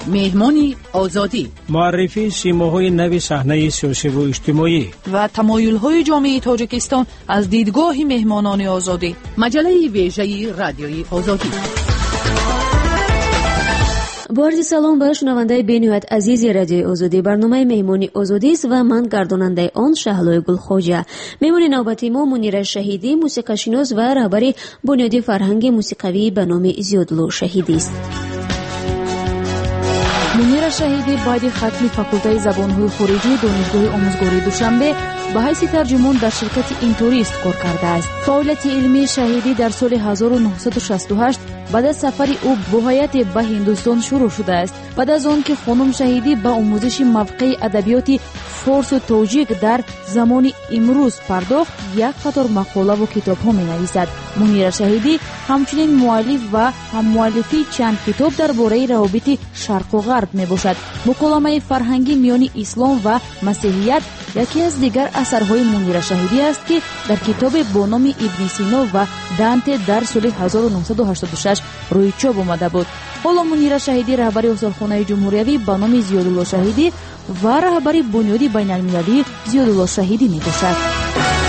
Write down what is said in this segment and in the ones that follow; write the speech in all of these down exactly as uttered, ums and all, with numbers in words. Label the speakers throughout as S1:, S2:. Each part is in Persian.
S1: مهمانی آزادی،
S2: معرفی سیماهای نو صحنه سیاسی و اجتماعی
S1: و تمایل‌های جامعه تاجیکستان از دیدگاه مهمانان آزادی. مجله ویژه رادیوی آزادی.
S3: با عرض سلام به شنونده بین‌نهایت عزیز رادیو آزادی. برنامه مهمانی آزادی است و من گرداننده آن شهلای گلخواجه. مهمان نوبتی ما منیره شهیدی، موسیقی‌شناس و رهبر بنیاد فرهنگ موسیقوی به نام زیادلو شهیدی است.
S4: منیره شهیدی بعد ختم فاکولته زبان‌های خارجی دانشگاه آموزگاری دوشنبه به حیث ترجمان در شرکت اینتوریست کار کرده است. فعالیت علمی شهیدی در سال هزار و نهصد و شصت و هشت بعد از سفر او به هیئت به هندوستان شروع شده است. بعد از آن که خانم شهیدی به آموزش موقع ادبیات فارس و تاجیک در زمان امروز پرداخت، یک قطار مقاله و کتاب‌ها می‌نویسد. منیره شهیدی همچنین مؤلف و هم مؤلفی چند کتاب درباره روابط شرق و غرب میباشد. مکالمه فرهنگی میان اسلام و مسیحیت یکی از دیگر اثرهای منیره شهیدی است که در کتاب با نام ابن سینا و دانته در سال هزار و نهصد و هشتاد و شش روی چاپ آمده بود. حالا منیره شهیدی رهبر استانخانه جمهوریوی به نام زیادالله شهیدی و رهبر بنیاد بین‌المللی زیادالله شهیدی میباشد.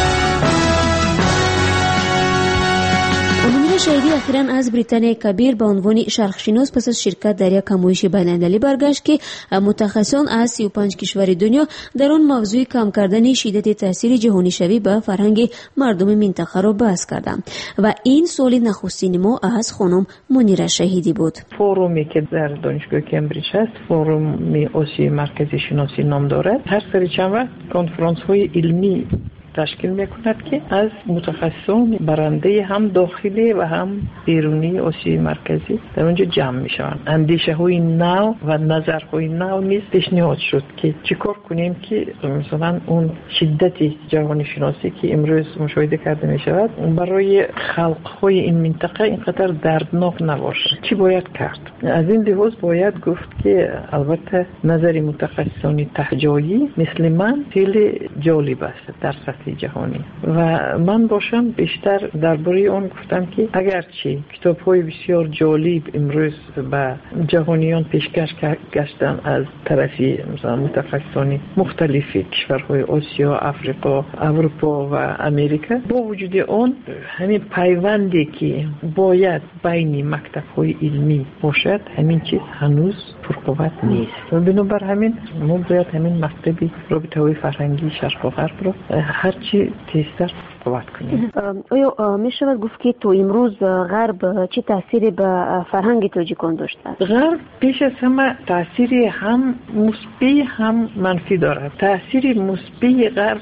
S4: شهیدی اخیراً از بریتانیای کبیر به عنوان شرقشناس پس از شرکت در یک نمایش بین‌المللی برگشت که متخصصان از سی و پنج کشور دنیا در آن موضوع کم کردن شدت تاثیر جهانی شوی به فرهنگ مردم منطقه را بحث کردند و این سال نخستین ما از خانم منیره شهیدی بود.
S5: فورومی که در دانشگاه کمبریج هست، فوروم آسیای مرکزی شناسی نام دارد، هر سری چند وقت کنفرانس های علمی تشکیل میکند که از متخصصان برنده هم داخلی و هم بیرونی آسیای مرکزی در اونجا جمع میشوند. اندیشه های نو و نظر های نو نیز پیشنهاد شد که چیکار کنیم که مثلا اون شدت جهانی شناسی که امروز مشاهده کرده میشود برای خلق های این منطقه اینقدر دردناک نباشد. چی باید کرد؟ از این لحاظ باید گفت که البته نظر متخصصان تهجایی مثل من خیلی جالب است در سطح جهانی و من باشم بیشتر درباره اون گفتم که اگرچه کتاب‌های بسیار جالب امروز به جهانیان پیشکش گشتن از طرفی مثلا متخصصان مختلف کشورهای آسیا، افریقا، اروپا و امریکا، با وجود اون همین پیوندی که باید بین مکتب‌های علمی باشد همین چیز هنوز پرقوت نیست و بنابر همین ما باید همین مکتب رابطه‌های فرهنگی شرق و غرب رو هرچی تیزتر قوت کنیم.
S3: آیا می شود گفت که تو امروز غرب چه تأثیری به فرهنگ تاجیکان داشته؟
S5: غرب پیش از همه تأثیری هم مثبت هم منفی دارد. تأثیر مثبت غرب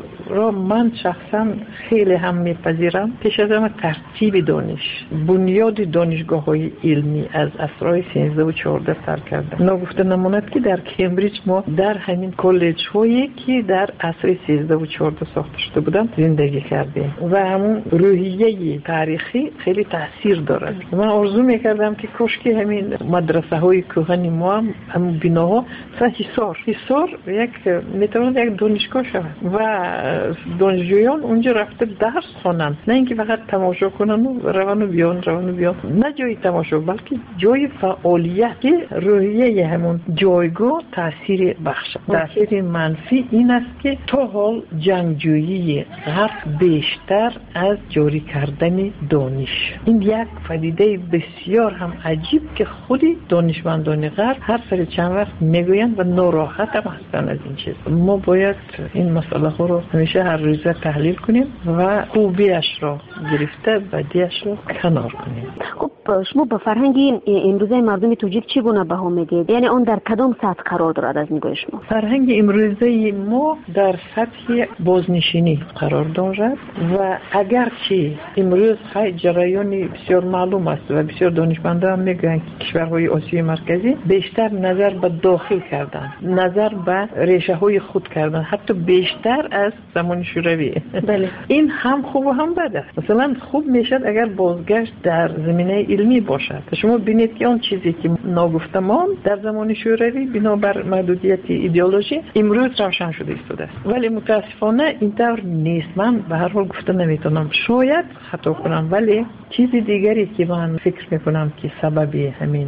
S5: را من شخصا خیلی هم میپذیرم. پیش از همه ترتیب دانش، بنیاد دانشگاه‌های علمی از عصرهای سیزده و چهارده سر کرده. نگفته نماند که در کمبریج ما در همین کالج هایی که در عصر سیزده و چهارده ساخته شده بودن زندگی کردیم و همون روحیه تاریخی خیلی تاثیر دارد. من آرزو میکردم که کاش که همین مدرسه های کهن ما هم همون بناها مثلا حصار حصار یک میتواند یک دانشگاه شود و دانشجویان اونجا رفته درس خوانند، نه اینکه فقط تماشا کنن و روان و بیان روان و بیان، نه جای تماشا بلکه جای فعالیت که روحیه همون جایگاه تاثیر بخشد. تاثیر منفی این است که تا حال جنگجویی غرب بیشتر از جاری کردن دانش. این یک پدیده بسیار هم عجیب که خودی دانشمندان غرب هر سر چند وقت میگویند و ناراحت هم هستن از این چیز. ما باید این مسئله ها رو همیشه هر روزه تحلیل کنیم و خوبیش را گرفته بدیش را کنار کنیم.
S3: خب شما به فرهنگ امروزه مردم تاجیک چگونه بها میدید؟ یعنی اون در کدام سطح قرار دارد از نگاه شما؟
S5: فرهنگ امروزه ما در سطح بازنشینی قرار دارد و اگرچه امروز های جریان بسیار معلوم است و بسیار دانشمندان میگن که کشورهای آسیای مرکزی بیشتر نظر به داخل کردن، نظر به ریشه های خود کردن، حتی بیشتر از زمان شوروی.
S3: بله.
S5: این هم خوب و هم بد است. مثلا خوب میشد اگر بازگشت در زمینه علمی باشد. شما بینید که اون چیزی که ناگفته ماند در زمان شوروی بنابر محدودیت ایدئولوژی امروز روشن شده است. ولی متاسفانه اینطور نیست. من به هر حال گفته نمیتونم، شاید خطا کنم، ولی چیز دیگری که من فکر میکنم که سببی همین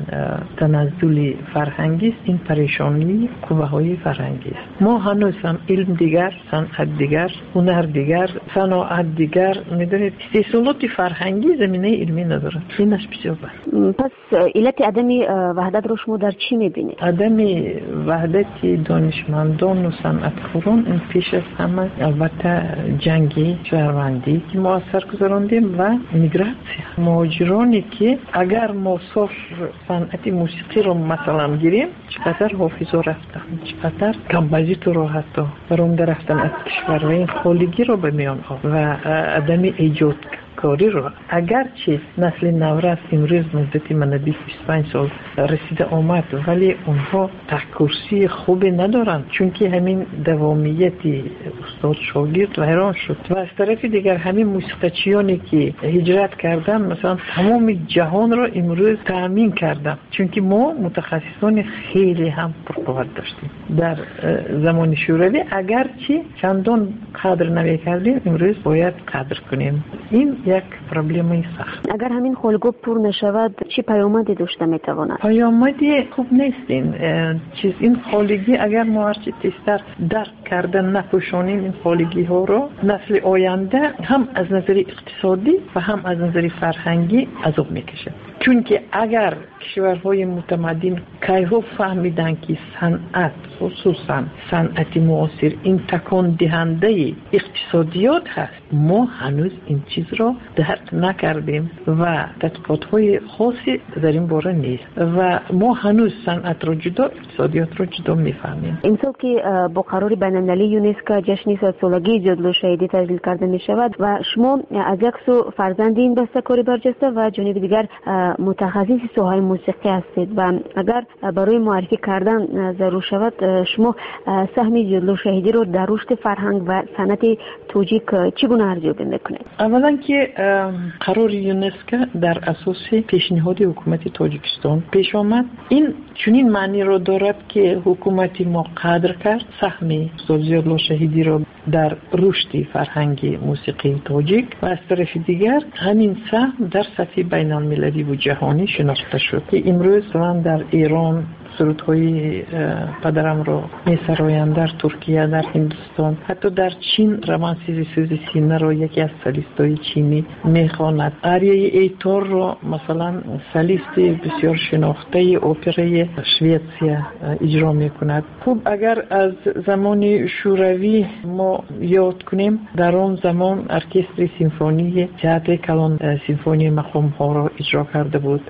S5: تنزل فرهنگی است، این پریشانی قوه‌های فرهنگی است. ما هنوز هم علم دیگر، صنعت دیگر، هنر دیگر، صنعت دیگر، میدونید استثمارات فرهنگی زمینه علمی نداره. اینش بسیار بد.
S3: پس علت عدم وحدت رو شما در چی میبینید؟
S5: عدم وحدت دانشمندان و صنعتکاران این پیش از همه البته جنگی شهروندی که ما اثر گذاراندیم و میگراسیون. مهاجرانی که اگر ما صرف صنعت موسیقی رو مثلا گیریم، چقدر حافظا رفتن، چقدر کمبازیتور رو حتی برونده رفتن از کشور و این خالگی رو به میان آورد و عدم ایجاد کاری رو. اگرچه نسل نورس امروز مدتی من بیست و پنج سال رسیده آمد، ولی اونها تکرسی خوبی ندارن، چون که همین دوامیت استاد شاگرد و حیران شد. و از طرف دیگر همین موسیقیچیانی که هجرت کردن مثلا تمام جهان رو امروز تأمین کردن، چون که ما متخصصان خیلی هم پرقوت داشتیم در زمان شوروی. اگرچه چندان قدر نمی‌کردیم، امروز باید قدر کنیم. این یک پروبلمی سخت.
S3: اگر همین خلگو پر نشود چی پیامدی داشته میتواند؟
S5: پیامدی خوب نیست. این چیز این خالگی اگر ما هرچی تیزتر درک کردن نپوشانیم این خالگی ها رو، نسل آینده هم از نظر اقتصادی و هم از نظر فرهنگی عذاب میکشه. چون که اگر کشورهای متمدن کیهو فهمیدن که صنعت، خصوصا صنعت معاصر، این تکان دهنده اقتصادیات هست، ما هنوز این چیز رو درک نکردیم و تحقیقات‌های خاصی در این باره نیست و ما هنوز صنعت رو جدا، اقتصادیات رو جدا میفهمیم.
S3: این سال که با قرار بین‌المللی یونسکو جشن صد سالگی جدول شهیدی تجلیل کرده می شود و شما از یک سو فرزند این بسته‌کاری برجسته و جانب دیگر متخصص سوهای موسیقی هستید و اگر برای معرفی کردن ضرور شود، شما سهم جدول شهیدی رو در رشد فرهنگ و صنعت توجیک چگونه ارزیابی میکنید؟
S5: اولا که قرار یونسکو در اساس پیشنهاد حکومت تاجیکستان پیش آمد. این چنین معنی رو دارد که حکومت ما قدر کرد سهم استاد جدول شهیدی رو در رشد فرهنگی موسیقی تاجیک و از طرف دیگر همین سهم در سطح بین المللی و جهانی شناخته شد که امروز من در ایران سرودهای پدرم رو می‌سراین، در ترکیه، در هندوستان، حتی در چین رمانسیزی سوزی سینه رو یکی از سلیستای چینی میخواند. آریای ایتور رو مثلا سلیست بسیار شناخته اپرای شویتسیا اجرا میکند. خوب اگر از زمان شوروی ما یاد کنیم، در اون زمان ارکستر سیمفونی تئاتر کلان سیمفونی مقام ها رو اجرا کرده بود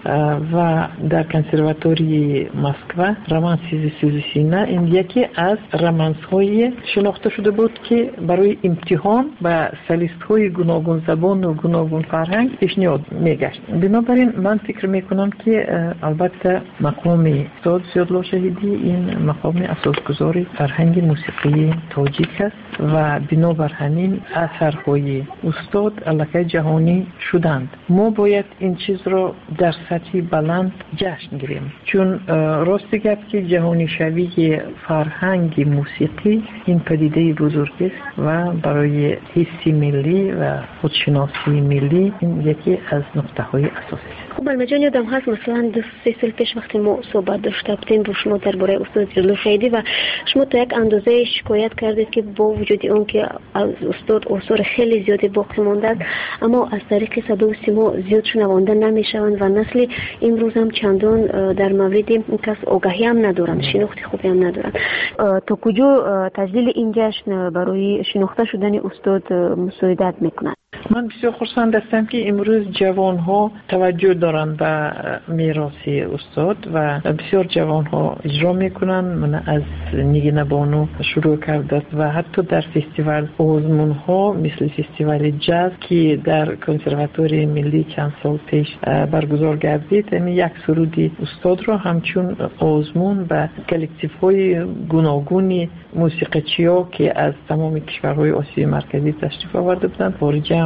S5: و در کنسرواتوری مسکو و رمانسیزی سوزی سینه این یکی از رمانس های شناخته شده بود که برای امتحان و سلیست های گوناگون زبان و گوناگون فرهنگ پیشنهاد میگشت. بنابراین من فکر میکنم که البته مقام استاد جدول شهیدی این مقام اساسگذار فرهنگ موسیقی تاجیک است و بنابر همین اثرهای استاد علاقه جهانی شدند. ما باید این چیز رو در سطح بلند جشن گیریم، چون راست گپ که جهانی شوی فرهنگ موسیقی این پدیده بزرگ است و برای حس ملی و خودشناسی ملی این یکی از نقطه های اساسی است.
S3: خب علمه جان، یادم هست مثلا دو سه سال پیش وقتی ما صحبت داشته بودیم با شما درباره استاد جدول شهیدی و شما تا یک اندازه شکایت کردید که با وجود اون که از استاد آثار خیلی زیادی باقی مانده است، اما از طریق صدا و سیما زیاد شنونده نمیشوند و نسل امروز هم چندان در مورد این کس آگاهی هم ندارند، شناخت خوبی هم ندارند. تا کجا تجلیل این جشن برای شناخته شدن استاد مساعدت میکند؟
S5: من بسیار خرسند هستم که امروز جوان ها توجه دارند به میراث استاد و بسیار جوان ها اجرا میکنن. من از نگین بانو شروع کرده و حتی در فستیوال آزمون ها مثل فستیوال جاز که در کنسرواتوری ملی چند سال پیش برگزار گردید، همین یک سرودی استاد را همچون آزمون و کلکتیو های گوناگونی موسیقیچی ها که از تمام کشورهای آسیای مرکزی تشریف آورده بودند، خارجی هم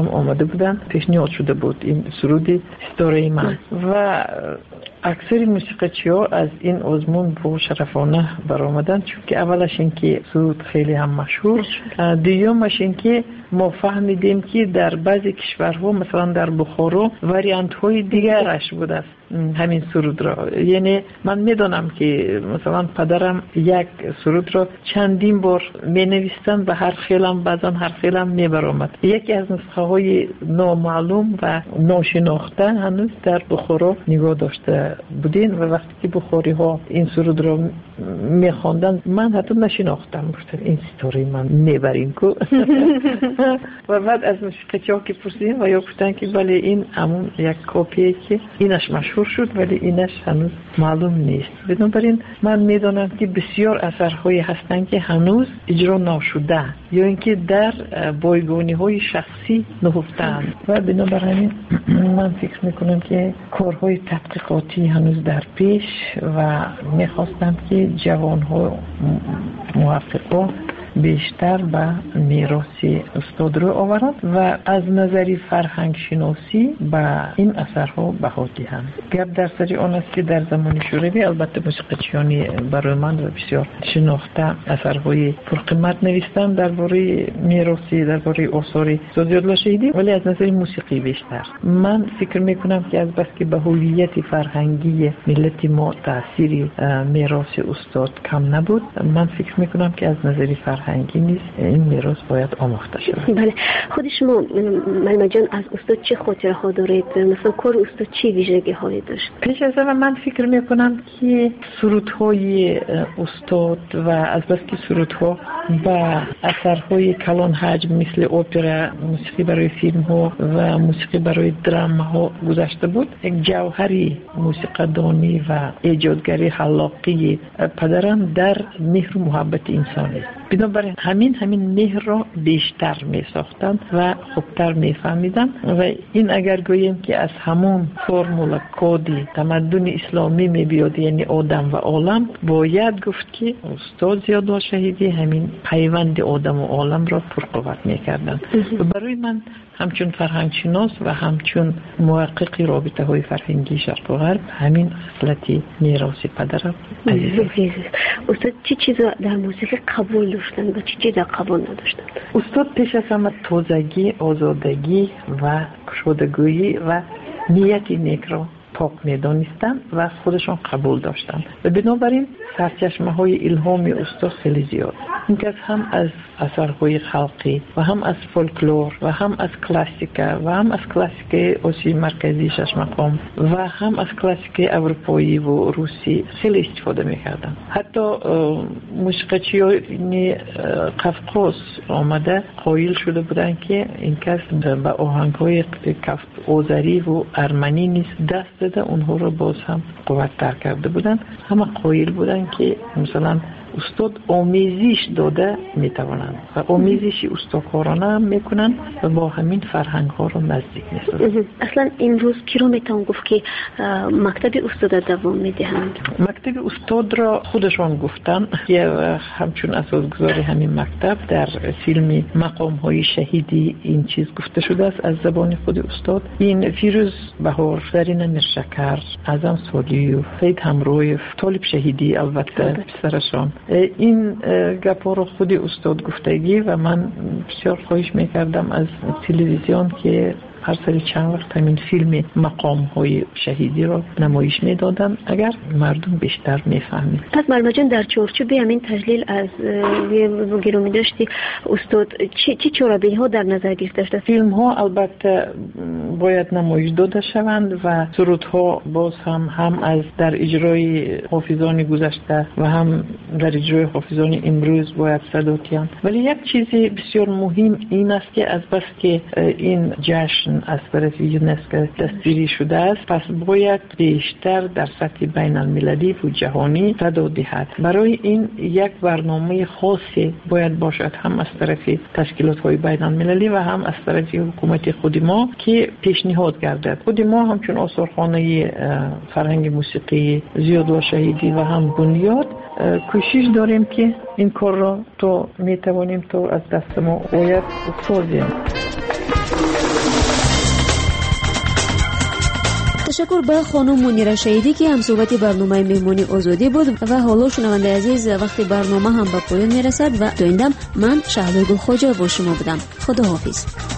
S5: هم آمده بودن، پیشنهاد شده بود این سرودی ستاره من و اکثر موسیقیچی ها از این آزمون با شرفانه برآمدن، چون که اولش این که سرود خیلی هم مشهور، دومش این که ما فهمیدیم که در بعضی کشورها مثلا در بخارا وریانت های دیگرش بوده است همین سرود را. یعنی من میدونم که مثلا پدرم یک سرود را چندین بار می نویستن و هر خیلم بعضا هر خیلم می برآمد. یکی از نسخه های نامعلوم و ناشناخته هنوز در بخارا نگاه داشته بودین و وقتی که بخاری ها این سرود را می خواندن من حتی نشناختم، گفتم این ستاره من میبرین کو. و بعد از موسیقیچی ها که پرسیدیم و یا گفتن که بله این همون یک کپیه که اینش مشهور شد ولی اینش هنوز معلوم نیست. بنابراین من میدونم که بسیار اثرهایی هستن که هنوز اجرا نشده یا اینکه در بایگانی های شخصی نهفتن و بنابراین من فکر میکنم که کارهای تحقیقاتی هنوز در پیش و میخواستم که جوان ها موفقا بیشتر به میراث استاد رو آورند و از نظری فرهنگ شناسی به این اثرها بها دهند. گپ در سر آن است که در زمان شوروی البته موسیقیچیانی برای من بسیار شناخته اثرهای پرقیمت نوشتن درباره میراثی، درباره آثار استاد زیادالله شهیدی، ولی از نظر موسیقی بیشتر. من فکر میکنم که از بس که به هویت فرهنگی ملت ما تأثیر میراث استاد کم نبود، من فکر میکنم که از نظر فرهنگی نیست این میراث باید آموخته شود.
S3: بله، خود شما ملما جان از استاد چه خاطره ها دارید؟ مثلا کار استاد چی ویژگی هایی داشت؟
S5: پیش از همه من فکر میکنم که سرودهای استاد و از بس که سرودها با اثرهای کلان حجم مثل اپرا، موسیقی برای فیلم ها و موسیقی برای درام ها گذشته بود، یک جوهری موسیقیدانی و ایجادگری خلاقی پدرم در مهر و محبت انسانی. بنابراین همین همین مهر را بیشتر می ساختن و خوبتر می فهمیدن و این اگر گوییم که از همون فرمول کودی تمدن اسلامی می بیاد، یعنی آدم و عالم، باید گفت که استاد زیادالله شهیدی همین پیوند آدم و عالم را پرقوت می کردن. و برای من همچون فرهنگ شناس و همچون محقق رابطه های فرهنگی شرق و غرب همین خصلتی میراث پدرم عزیزه.
S3: استاد چه چیزا در موسیقی قبول داشتن و چه چیزا قبول نداشتن؟
S5: استاد پیش از همه تازگی، آزادگی و گشادگی و نیت نیک را پاک می‌دانستند و خودشان قبول داشتند و بنابراین سرچشمه های الهام استاد خیلی زیاد. این که هم از اثرهای خلقی و هم از فولکلور و هم از کلاسیکا و هم از کلاسیک آسیای مرکزی شش مقام و هم از کلاسیک اروپایی و روسی خیلی استفاده می‌کردند. حتی موسیقیچیان قفقاز آمده قائل شده بودند که این کس به آهنگ‌های آذری و ارمنی نیز دست داده، اونها رو باز هم قوت‌تر کرده بودند. همه قائل بودند که مثلا استاد آمیزش داده میتوانند و آمیزشی استادکارانه هم میکنن و با همین فرهنگ ها رو نزدیک میسازند.
S3: اصلا امروز کی رو میتون گفت که مکتب استاد دوام میدهند؟
S5: مکتب استاد را خودشان گفتن که همچون اساسگذار همین مکتب در فیلم مقام های شهیدی این چیز گفته شده است از زبان خود استاد. این فیروز بهار، زرین میرشکر، اعظم سالیوف، سید همرویف، طالب شهیدی البته پسرشان، این گپا رو خود استاد گفتگی و من بسیار خواهش میکردم از تلویزیون که هر سری چند وقت همین فیلم مقام های شهیدی رو نمایش میدادن اگر مردم بیشتر میفهمید.
S3: پس ملما جان در چارچوب همین تحلیل از گرامی داشتی استاد چی چی چارابی ها در نظر گرفته شده؟
S5: فیلم ها البته باید نمایش داده شوند و سرودها باز هم هم از در اجرای حافظان گذشته و هم در اجرای حافظان امروز باید صدا کردن. ولی یک چیزی بسیار مهم این است که از بس که این جشن از طرف یونسکو دستگیری شده است، پس باید بیشتر در سطح بین المللی و جهانی صدا دهد. برای این یک برنامه خاصی باید باشد، هم از طرف تشکیلات های بین المللی و هم از طرف حکومت خود ما که پیشنهاد گردد. خود ما همچون آثارخانه فرهنگ موسیقی زیادالله شهیدی و هم بنیاد کوشش داریم که این کار را تو میتوانیم تو از دست ما باید سازیم.
S3: تشکر به خانم منیره شهیدی که همصحبت برنامه مهمانی آزادی بود و حالا شنونده عزیز وقتی برنامه هم به پایان میرسد و تا این دم من شهلا گل خوجا با شما بودم. خداحافظ.